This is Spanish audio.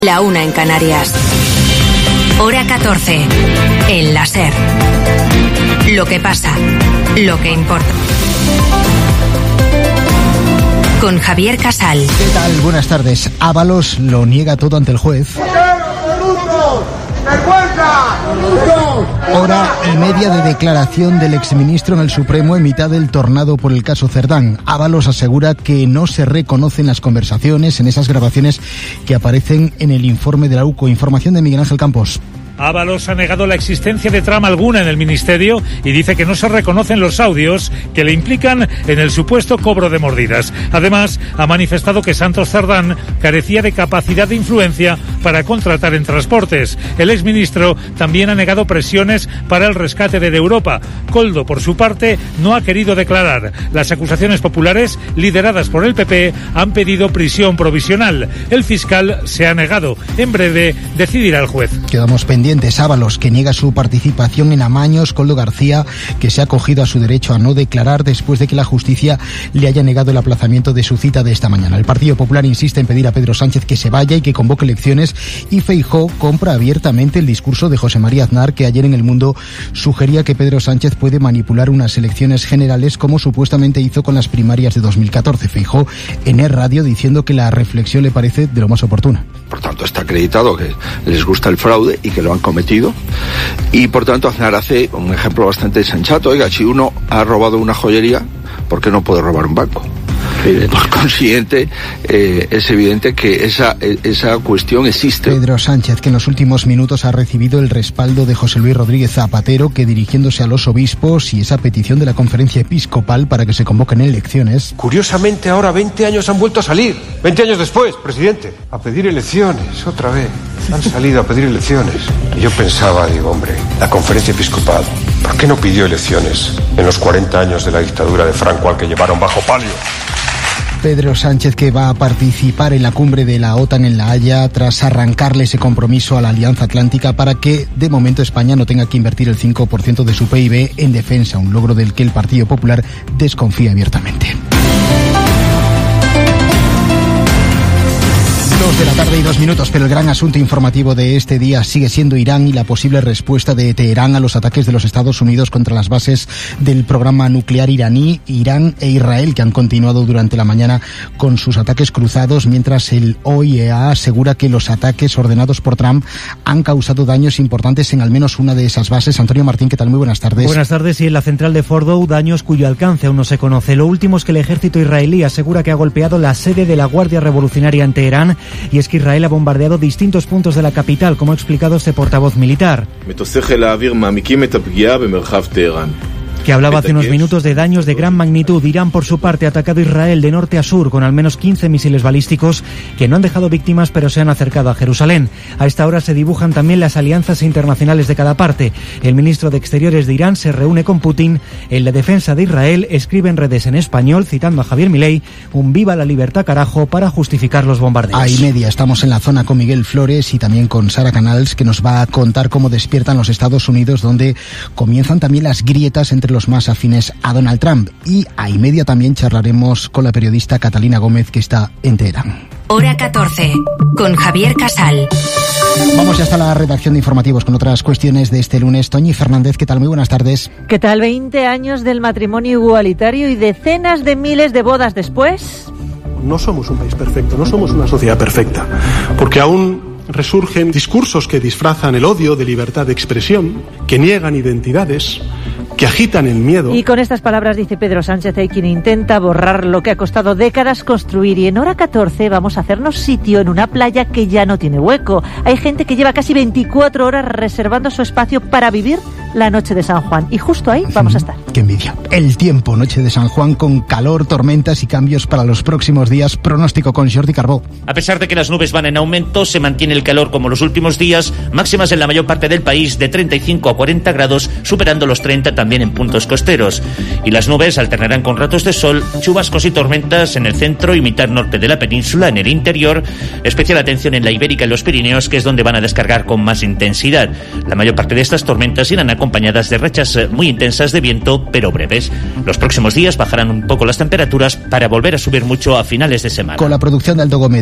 La 1 en Canarias. Hora 14. En la SER. Lo que pasa. Lo que importa. Con Javier Casal. ¿Qué tal? Buenas tardes. Ábalos lo niega todo ante el juez. Hora y media de declaración del exministro en el Supremo en mitad del tornado por el caso Cerdán. Ábalos asegura que no se reconocen las conversaciones en esas grabaciones que aparecen en el informe de la UCO. Información de Miguel Ángel Campos. Ábalos ha negado la existencia de trama alguna en el Ministerio y dice que no se reconocen los audios que le implican en el supuesto cobro de mordidas. Además, ha manifestado que Santos Cerdán carecía de capacidad de influencia para contratar en transportes. El exministro también ha negado presiones para el rescate de Europa. Koldo, por su parte, no ha querido declarar. Las acusaciones populares, lideradas por el PP, han pedido prisión provisional. El fiscal se ha negado. En breve decidirá el juez. Quedamos pendientes. Ábalos, que niega su participación en amaños. Koldo García, que se ha acogido a su derecho a no declarar después de que la justicia le haya negado el aplazamiento de su cita de esta mañana. El Partido Popular insiste en pedir a Pedro Sánchez que se vaya y que convoque elecciones, y Feijóo compra abiertamente el discurso de José María Aznar, que ayer en El Mundo sugería que Pedro Sánchez puede manipular unas elecciones generales como supuestamente hizo con las primarias de 2014. Feijóo en Es Radio diciendo que la reflexión le parece de lo más oportuna. Por tanto, está acreditado que les gusta el fraude y que lo han cometido, y por tanto Aznar hace un ejemplo bastante sensato. Oiga, si uno ha robado una joyería, ¿por qué no puede robar un banco? Por consiguiente, es evidente que esa cuestión existe. Pedro Sánchez, que en los últimos minutos ha recibido el respaldo de José Luis Rodríguez Zapatero, que dirigiéndose a los obispos y esa petición de la conferencia episcopal para que se convoquen elecciones. Curiosamente, ahora 20 años han vuelto a salir. 20 años después, presidente, a pedir elecciones, otra vez. Han salido a pedir elecciones. Y yo pensaba, digo, hombre, la conferencia episcopal, ¿por qué no pidió elecciones en los 40 años de la dictadura de Franco al que llevaron bajo palio? Pedro Sánchez, que va a participar en la cumbre de la OTAN en La Haya tras arrancarle ese compromiso a la Alianza Atlántica para que de momento España no tenga que invertir el 5% de su PIB en defensa, un logro del que el Partido Popular desconfía abiertamente. 2 de la tarde y 2 minutos, pero el gran asunto informativo de este día sigue siendo Irán y la posible respuesta de Teherán a los ataques de los Estados Unidos contra las bases del programa nuclear iraní. Irán e Israel, que han continuado durante la mañana con sus ataques cruzados, mientras el OIEA asegura que los ataques ordenados por Trump han causado daños importantes en al menos una de esas bases. Antonio Martín, ¿qué tal? Muy buenas tardes. Buenas tardes. Y en la central de Fordow, daños cuyo alcance aún no se conoce. Lo último es que el ejército israelí asegura que ha golpeado la sede de la Guardia Revolucionaria en Teherán, y es que Israel ha bombardeado distintos puntos de la capital, como ha explicado este portavoz militar, que hablaba hace unos minutos de daños de gran magnitud. Irán, por su parte, ha atacado Israel de norte a sur con al menos 15 misiles balísticos que no han dejado víctimas, pero se han acercado a Jerusalén. A esta hora se dibujan también las alianzas internacionales de cada parte. El ministro de Exteriores de Irán se reúne con Putin. En la defensa de Israel escribe en redes en español, citando a Javier Milei, un viva la libertad carajo para justificar los bombardeos. A y media estamos en la zona con Miguel Flores y también con Sara Canals, que nos va a contar cómo despiertan los Estados Unidos, donde comienzan también las grietas entre los más afines a Donald Trump. Y a y media también charlaremos con la periodista Catalina Gómez, que está en Teherán. Hora 14, con Javier Casal. Vamos ya hasta la redacción de informativos con otras cuestiones de este lunes. Toñi Fernández, ¿qué tal? Muy buenas tardes. ¿Qué tal? 20 años del matrimonio igualitario y decenas de miles de bodas después. No somos un país perfecto, no somos una sociedad perfecta, porque aún resurgen discursos que disfrazan el odio de libertad de expresión, que niegan identidades, que agitan el miedo. Y con estas palabras, dice Pedro Sánchez, hay quien intenta borrar lo que ha costado décadas construir. Y en Hora 14 vamos a hacernos sitio en una playa que ya no tiene hueco. Hay gente que lleva casi 24 horas reservando su espacio para vivir la noche de San Juan. Y justo ahí vamos a estar. ¡Qué envidia! El tiempo, noche de San Juan, con calor, tormentas y cambios para los próximos días. Pronóstico con Jordi Carbó. A pesar de que las nubes van en aumento, se mantiene el calor como los últimos días. Máximas en la mayor parte del país de 35 a 40 grados, superando los 30 también en puntos costeros. Y las nubes alternarán con ratos de sol, chubascos y tormentas en el centro y mitad norte de la península. En el interior, especial atención en la Ibérica y los Pirineos, que es donde van a descargar con más intensidad. La mayor parte de estas tormentas irán acompañadas de rachas muy intensas de viento, pero breves. Los próximos días bajarán un poco las temperaturas para volver a subir mucho a finales de semana. Con la producción de Aldo Gómez.